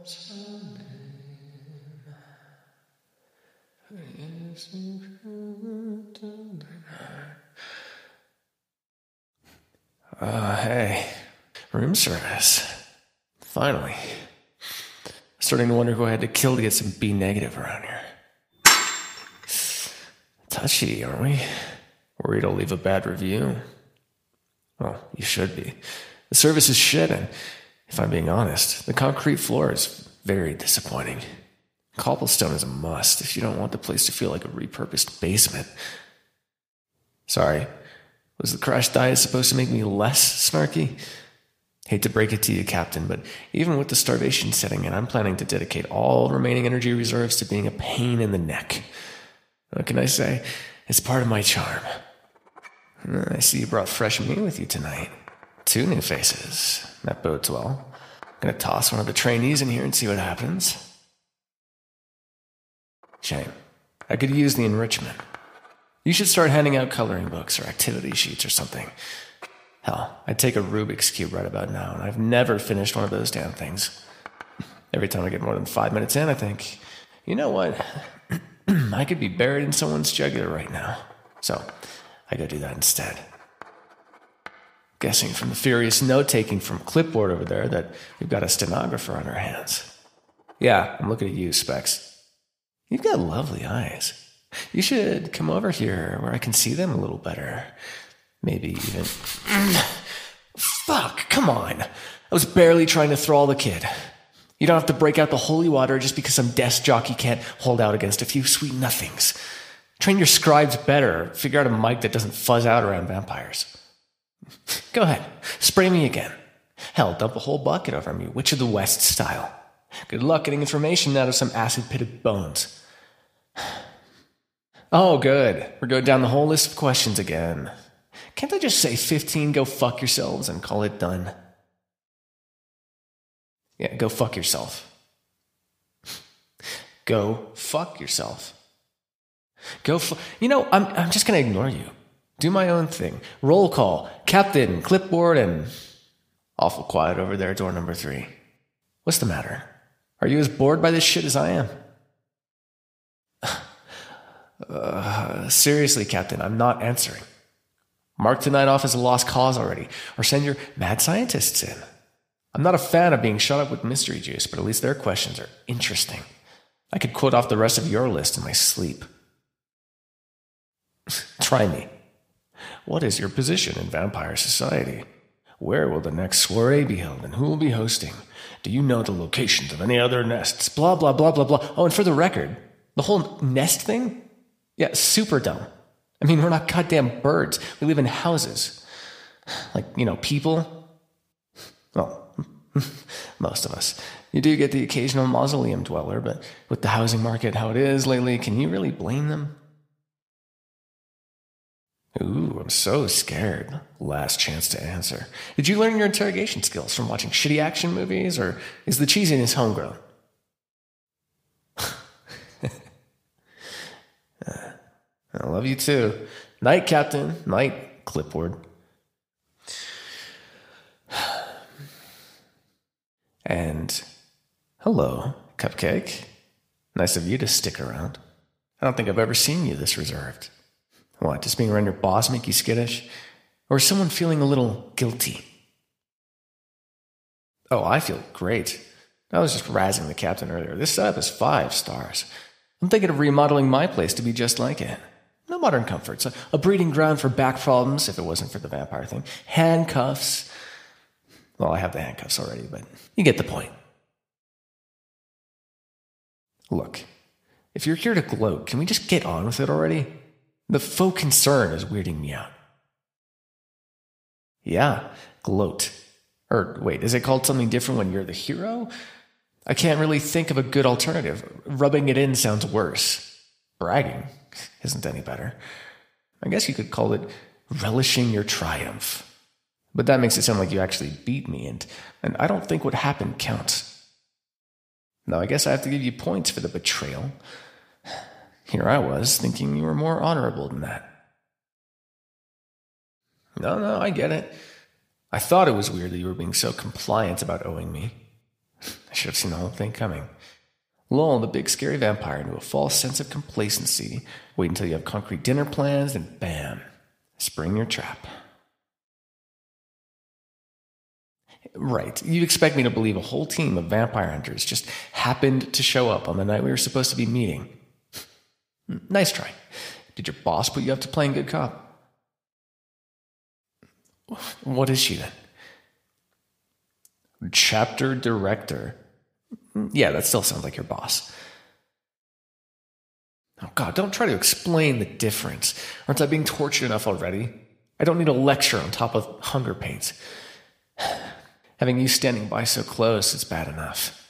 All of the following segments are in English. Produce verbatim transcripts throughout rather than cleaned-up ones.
Uh, hey. Room service. Finally. Starting to wonder who I had to kill to get some B negative around here. Touchy, aren't we? Worried I'll leave a bad review? Well, you should be. The service is shit, and if I'm being honest, the concrete floor is very disappointing. Cobblestone is a must if you don't want the place to feel like a repurposed basement. Sorry, was the crash diet supposed to make me less snarky? Hate to break it to you, Captain, but even with the starvation setting in, I'm planning to dedicate all remaining energy reserves to being a pain in the neck. What can I say? It's part of my charm. I see you brought fresh meat with you tonight. Two new faces. That bodes well. I'm gonna toss one of the trainees in here and see what happens. Shame. I could use the enrichment. You should start handing out coloring books or activity sheets or something. Hell, I'd take a Rubik's Cube right about now, and I've never finished one of those damn things. Every time I get more than five minutes in, I think, you know what? I could be buried in someone's jugular right now. So, I go do that instead. Guessing from the furious note-taking from Clipboard over there that we've got a stenographer on our hands. Yeah, I'm looking at you, Specs. You've got lovely eyes. You should come over here where I can see them a little better. Maybe even... Fuck, come on. I was barely trying to thrall the kid. You don't have to break out the holy water just because some desk jockey can't hold out against a few sweet nothings. Train your scribes better. Figure out a mic that doesn't fuzz out around vampires. Go ahead. Spray me again. Hell, dump a whole bucket over me, Witch of the West style. Good luck getting information out of some acid-pitted bones. Oh, good. We're going down the whole list of questions again. Can't I just say fifteen go fuck yourselves and call it done? Yeah, go fuck yourself. Go fuck yourself. Go fu- You know, I'm I'm just going to ignore you. Do my own thing. Roll call. Captain, Clipboard, and... Awful quiet over there, door number three. What's the matter? Are you as bored by this shit as I am? uh, seriously, Captain, I'm not answering. Mark tonight off as a lost cause already, or send your mad scientists in. I'm not a fan of being shut up with mystery juice, but at least their questions are interesting. I could quote off the rest of your list in my sleep. Try me. What is your position in vampire society? Where will the next soiree be held, and who will be hosting? Do you know the locations of any other nests? Blah, blah, blah, blah, blah. Oh, and for the record, the whole nest thing? Yeah, super dumb. I mean, we're not goddamn birds. We live in houses. Like, you know, people. Well, most of us. You do get the occasional mausoleum dweller, but with the housing market how it is lately, can you really blame them? Ooh, I'm so scared. Last chance to answer. Did you learn your interrogation skills from watching shitty action movies, or is the cheesiness homegrown? I love you too. Night, Captain. Night, Clipboard. And hello, Cupcake. Nice of you to stick around. I don't think I've ever seen you this reserved. What, does being around your boss make you skittish? Or is someone feeling a little guilty? Oh, I feel great. I was just razzing the captain earlier. This setup is five stars. I'm thinking of remodeling my place to be just like it. No modern comforts. A, a breeding ground for back problems, if it wasn't for the vampire thing. Handcuffs. Well, I have the handcuffs already, but you get the point. Look, if you're here to gloat, can we just get on with it already? The faux concern is weirding me out. Yeah, gloat. Or wait, is it called something different when you're the hero? I can't really think of a good alternative. Rubbing it in sounds worse. Bragging isn't any better. I guess you could call it relishing your triumph. But that makes it sound like you actually beat me, and, and I don't think what happened counts. Now, I guess I have to give you points for the betrayal. Here I was, thinking you were more honorable than that. No, no, I get it. I thought it was weird that you were being so compliant about owing me. I should have seen the whole thing coming. Lull the big scary vampire into a false sense of complacency. Wait until you have concrete dinner plans, and bam, spring your trap. Right, you expect me to believe a whole team of vampire hunters just happened to show up on the night we were supposed to be meeting. Nice try. Did your boss put you up to playing good cop? What is she then? Chapter director. Yeah, that still sounds like your boss. Oh God, don't try to explain the difference. Aren't I being tortured enough already? I don't need a lecture on top of hunger pains. Having you standing by so close is bad enough.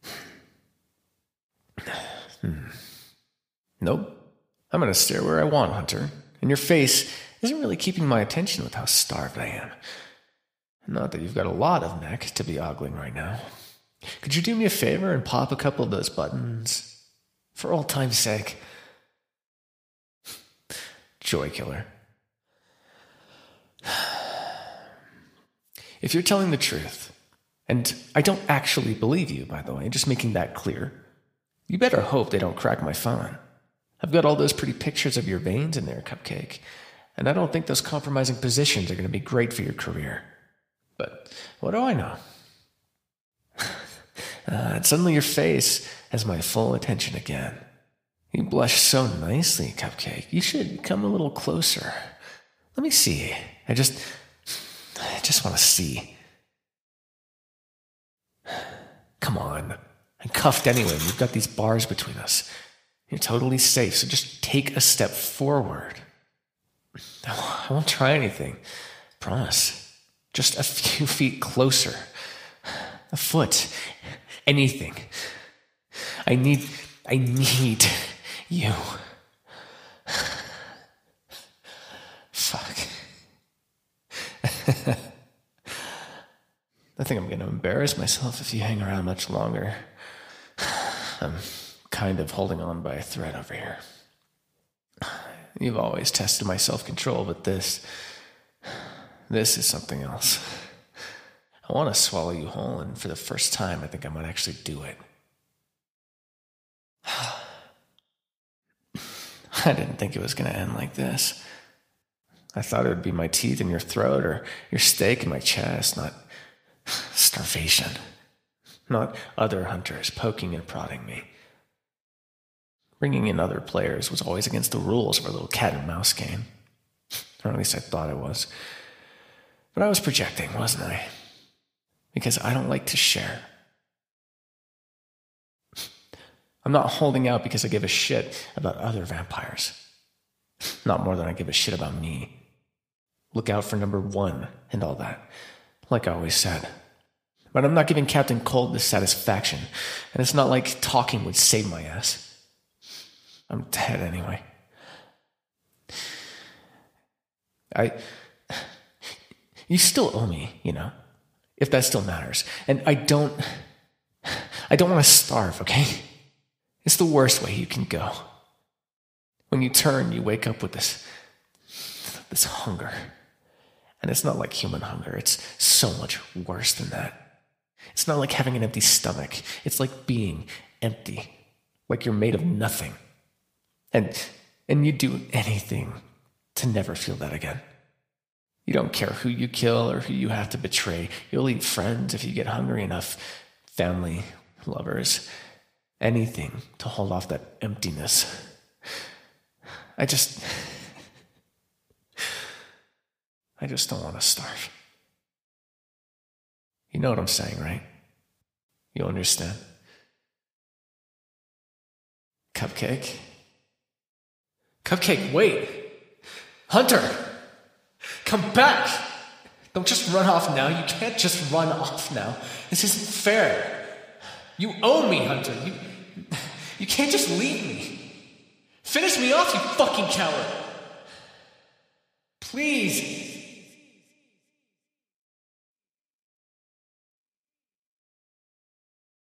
Hmm. Nope. I'm going to stare where I want, Hunter. And your face isn't really keeping my attention with how starved I am. Not that you've got a lot of neck to be ogling right now. Could you do me a favor and pop a couple of those buttons? For old time's sake. Joy killer. If you're telling the truth, and I don't actually believe you, by the way, just making that clear, you better hope they don't crack my phone. I've got all those pretty pictures of your veins in there, Cupcake, and I don't think those compromising positions are going to be great for your career. But what do I know? uh, and suddenly your face has my full attention again. You blush so nicely, Cupcake. You should come a little closer. Let me see. I just... I just want to see. Come on. I'm cuffed anyway. We've got these bars between us. You're totally safe, so just take a step forward. I won't try anything. Promise. Just a few feet closer. A foot. Anything. I need... I need you. Fuck. I think I'm going to embarrass myself if you hang around much longer. I'm kind of holding on by a thread over here. You've always tested my self-control, but this... This is something else. I want to swallow you whole, and for the first time, I think I might actually do it. I didn't think it was going to end like this. I thought it would be my teeth in your throat or your steak in my chest, not starvation. Not other hunters poking and prodding me. Bringing in other players was always against the rules of our little cat and mouse game. Or at least I thought it was. But I was projecting, wasn't I? Because I don't like to share. I'm not holding out because I give a shit about other vampires. Not more than I give a shit about me. Look out for number one and all that, like I always said. But I'm not giving Captain Cold this satisfaction, and it's not like talking would save my ass. I'm dead anyway. I... You still owe me, you know, if that still matters. And I don't... I don't want to starve, okay? It's the worst way you can go. When you turn, you wake up with this... this hunger. And it's not like human hunger. It's so much worse than that. It's not like having an empty stomach. It's like being empty. Like you're made of nothing. And and you'd do anything to never feel that again. You don't care who you kill or who you have to betray. You'll eat friends if you get hungry enough. Family, lovers, anything to hold off that emptiness. I just... I just don't want to starve. You know what I'm saying, right? You understand? Cupcake? Cupcake, wait! Hunter! Come back! Don't just run off now. You can't just run off now. This isn't fair. You owe me, Hunter. You, you can't just leave me. Finish me off, you fucking coward! Please!